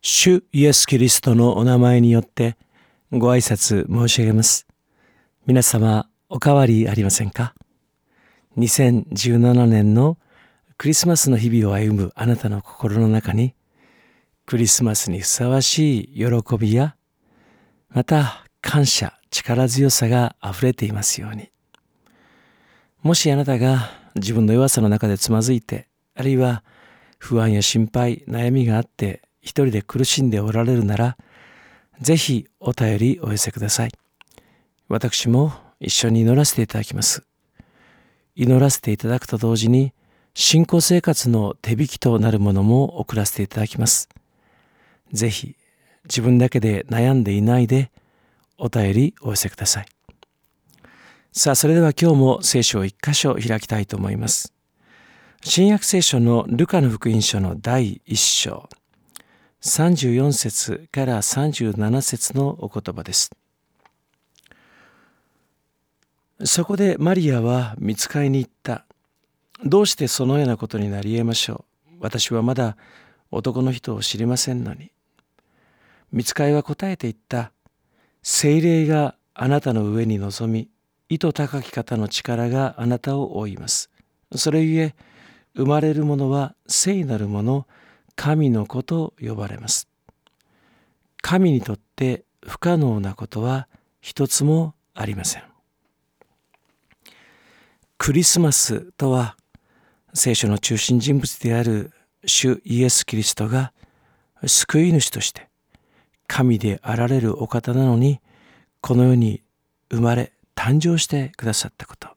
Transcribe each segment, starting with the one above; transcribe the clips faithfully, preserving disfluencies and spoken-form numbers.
主イエス・キリストのお名前によってご挨拶申し上げます。皆様お変わりありませんか？にせんじゅうななねんのクリスマスの日々を歩むあなたの心の中に、クリスマスにふさわしい喜びや、また感謝、力強さがあふれていますように。もしあなたが自分の弱さの中でつまずいて、あるいは不安や心配、悩みがあって一人で苦しんでおられるなら、ぜひお便りお寄せください。私も一緒に祈らせていただきます。祈らせていただくと同時に、信仰生活の手引きとなるものも送らせていただきます。ぜひ自分だけで悩んでいないでお便りお寄せください。さあ、それでは今日も聖書を一箇所開きたいと思います。新約聖書のルカの福音書のだいいっ章、さんじゅうよん節からさんじゅうなな節のお言葉です。そこでマリアは御使いに言った。どうしてそのようなことになり得ましょう。私はまだ男の人を知りませんのに。御使いは答えて言った。聖霊があなたの上に臨み、意図高き方の力があなたを覆います。それゆえ、生まれるものは聖なるもの、神の子と呼ばれます。神にとって不可能なことは一つもありません。クリスマスとは、聖書の中心人物である主イエス・キリストが救い主として神であられるお方なのに、この世に生まれ誕生してくださったこと、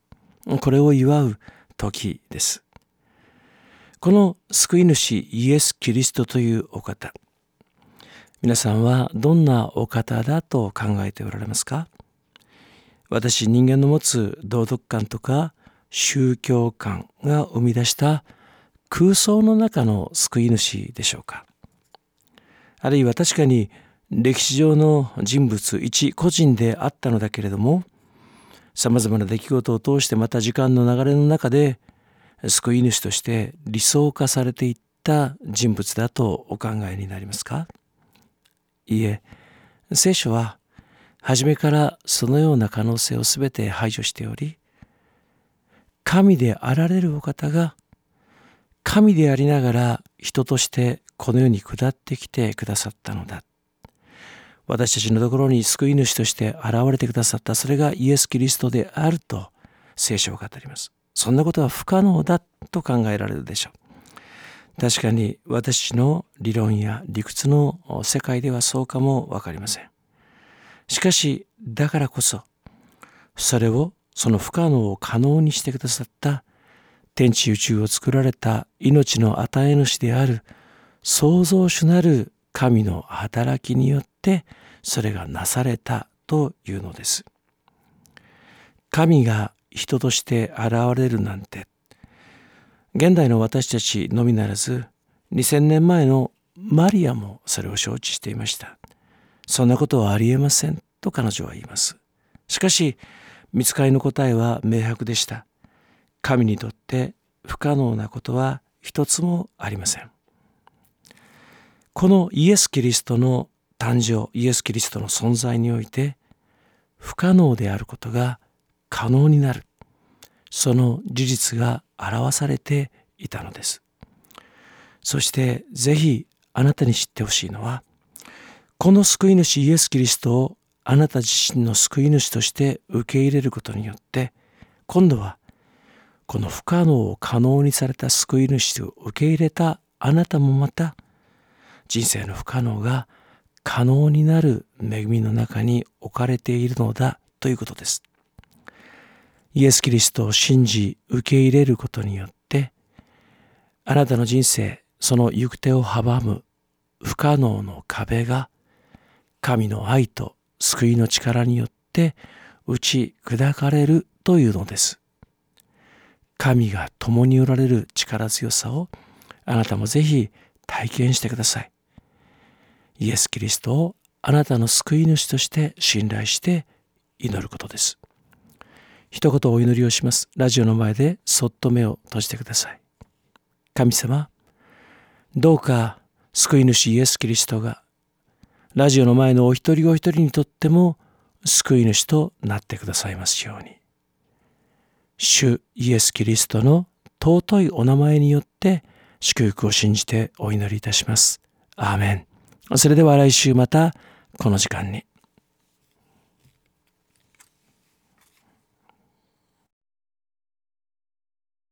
これを祝う時です。この救い主イエス・キリストというお方、皆さんはどんなお方だと考えておられますか？私、人間の持つ道徳観とか宗教観が生み出した空想の中の救い主でしょうか？あるいは確かに歴史上の人物一個人であったのだけれども、さまざまな出来事を通してまた時間の流れの中で救い主として理想化されていった人物だとお考えになりますか？いいえ、聖書は初めからそのような可能性をすべて排除しており、神であられるお方が神でありながら人としてこの世に下ってきてくださったのだ。私たちのところに救い主として現れてくださった、それがイエス・キリストであると聖書を語ります。そんなことは不可能だと考えられるでしょう。確かに私の理論や理屈の世界ではそうかもわかりません。しかしだからこそ、それをその不可能を可能にしてくださった天地宇宙を作られた命の与え主である創造主なる神の働きによってそれがなされたというのです。神が人として現れるなんて、現代の私たちのみならずにせんねんまえのマリアもそれを承知していました。そんなことはありえませんと彼女は言います。しかし御使いの答えは明白でした。神にとって不可能なことは一つもありません。このイエス・キリストの誕生、イエス・キリストの存在において、不可能であることが可能になる、その事実が表されていたのです。そしてぜひあなたに知ってほしいのは、この救い主イエス・キリストをあなた自身の救い主として受け入れることによって、今度はこの不可能を可能にされた救い主を受け入れたあなたもまた、人生の不可能が可能になる恵みの中に置かれているのだということです。イエス・キリストを信じ受け入れることによって、あなたの人生、その行く手を阻む不可能の壁が神の愛と救いの力によって打ち砕かれるというのです。神が共におられる力強さをあなたもぜひ体験してください。イエス・キリストをあなたの救い主として信頼して祈ることです。一言お祈りをします。ラジオの前でそっと目を閉じてください。神様、どうか救い主イエス・キリストがラジオの前のお一人お一人にとっても救い主となってくださいますように。主イエス・キリストの尊いお名前によって祝福を信じてお祈りいたします。アーメン。それでは来週またこの時間に。